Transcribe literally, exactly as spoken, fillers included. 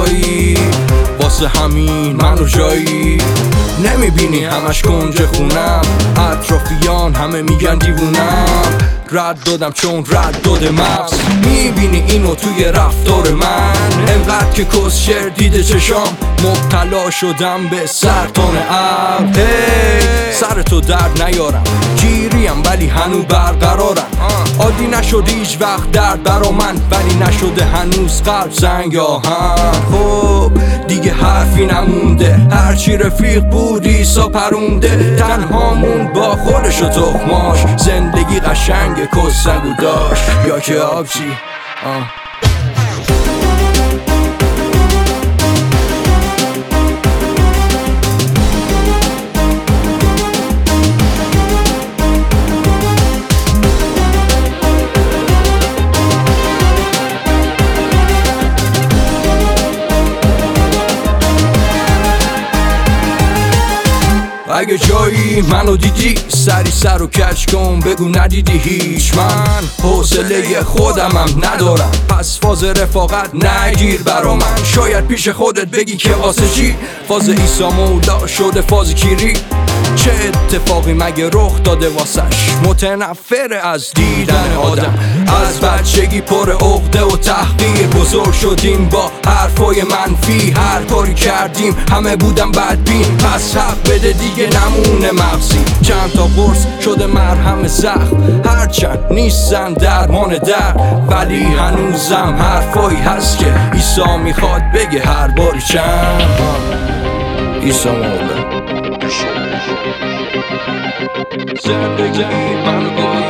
هوایی، واسه همین منو جایی نمیبینی همش کنج خونم، اطرافیان همه میگن دیوونم، رد دادم چون رد داده مغز. میبینی اینو توی رفتار من، انقدر که کس شر دیده چشام، مبتلا شدم به سرطان عقل. هی سر تو درد نیارم، گیریم ولی هنو برقرارم، عادی نشد هیچ وقت درد برا من، ولی نشده هنوز قلب زنگ آهن. خب دیگه حرفی نمونده، هرچی رفیق بود ایسا پرونده، تنهامون با خودش و تخماش، زندگی قشنگ کس نگو داشت یا که آبجی آه. اگه جایی منو دیدی سری سر و کج کن، بگو ندیدی هیچ. من حوصله خودمم ندارم، پس فاز رفاقت نگیر برا من. شاید پیش خودت بگی که واسه چی فاز عیسی مولا شده فاز کیری، چه اتفاقی مگه رخ داده واسش، متنفر از دیدن آدم، از بچگی پر عقده و تحقیر، بزرگ شدیم با حرفای منفی، هر کاری کردیم همه بودن بدبین، پس حق بده دیگه نمونه مغزی. چند تا قرص شده مرهم زخم، هرچند نیستن درمان درد، ولی هنوزم حرفایی هست که عیسی میخواد بگه هر باری چند. عیسی مولا زندگی منو